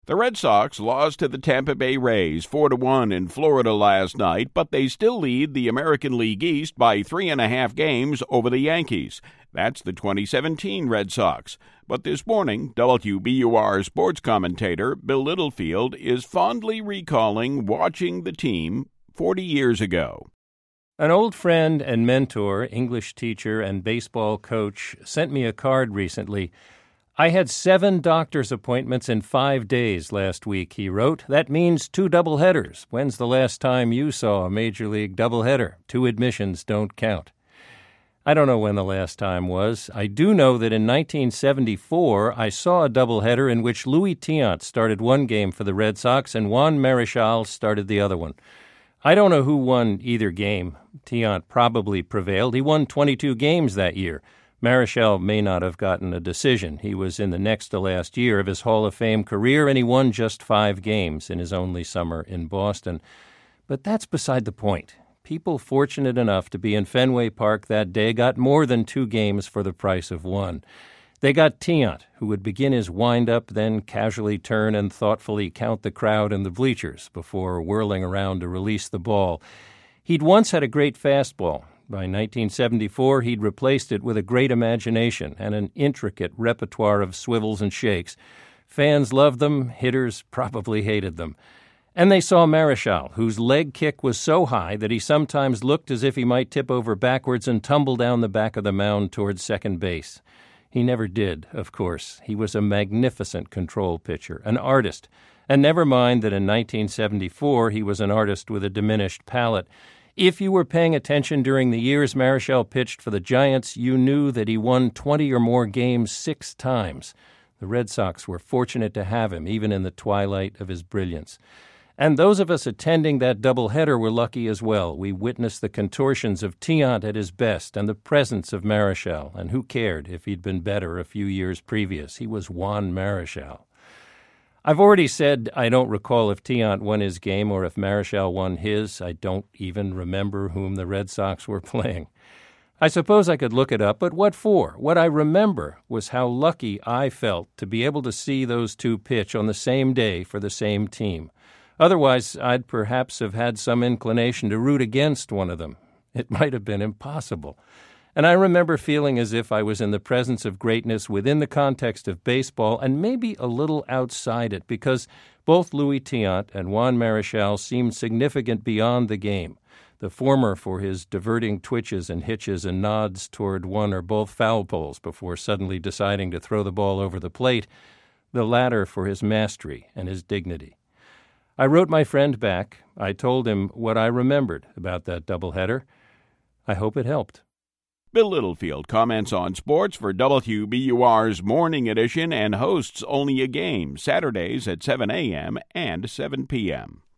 The Red Sox lost to the Tampa Bay Rays 4-1 in Florida last night, but they still lead the American League East by 3.5 games over the Yankees. That's the 2017 Red Sox. But this morning, WBUR sports commentator Bill Littlefield is fondly recalling watching the team 40 years ago. An old friend and mentor, English teacher and baseball coach, sent me a card recently. I had 7 doctor's appointments in 5 days last week, he wrote. That means 2 doubleheaders. When's the last time you saw a Major League doubleheader? 2 admissions don't count. I don't know when the last time was. I do know that in 1974, I saw a doubleheader in which Louis Tiant started one game for the Red Sox and Juan Marichal started the other one. I don't know who won either game. Tiant probably prevailed. He won 22 games that year. Marichal may not have gotten a decision. He was in the next to last year of his Hall of Fame career, and he won just 5 games in his only summer in Boston. But that's beside the point. People fortunate enough to be in Fenway Park that day got more than 2 games for the price of 1. They got Tiant, who would begin his wind-up, then casually turn and thoughtfully count the crowd in the bleachers before whirling around to release the ball. He'd once had a great fastball. By 1974, he'd replaced it with a great imagination and an intricate repertoire of swivels and shakes. Fans loved them, hitters probably hated them. And they saw Marichal, whose leg kick was so high that he sometimes looked as if he might tip over backwards and tumble down the back of the mound towards second base. He never did, of course. He was a magnificent control pitcher, an artist. And never mind that in 1974 he was an artist with a diminished palate. If you were paying attention during the years Marichal pitched for the Giants, you knew that he won 20 or more games 6 times. The Red Sox were fortunate to have him, even in the twilight of his brilliance. And those of us attending that doubleheader were lucky as well. We witnessed the contortions of Tiant at his best and the presence of Marichal. And who cared if he'd been better a few years previous? He was Juan Marichal. I've already said I don't recall if Tiant won his game or if Marichal won his. I don't even remember whom the Red Sox were playing. I suppose I could look it up, but what for? What I remember was how lucky I felt to be able to see those 2 pitch on the same day for the same team. Otherwise, I'd perhaps have had some inclination to root against one of them. It might have been impossible. And I remember feeling as if I was in the presence of greatness within the context of baseball and maybe a little outside it, because both Louis Tiant and Juan Marichal seemed significant beyond the game. The former for his diverting twitches and hitches and nods toward one or both foul poles before suddenly deciding to throw the ball over the plate, the latter for his mastery and his dignity. I wrote my friend back. I told him what I remembered about that doubleheader. I hope it helped. Bill Littlefield comments on sports for WBUR's Morning Edition and hosts Only a Game, Saturdays at 7 a.m. and 7 p.m.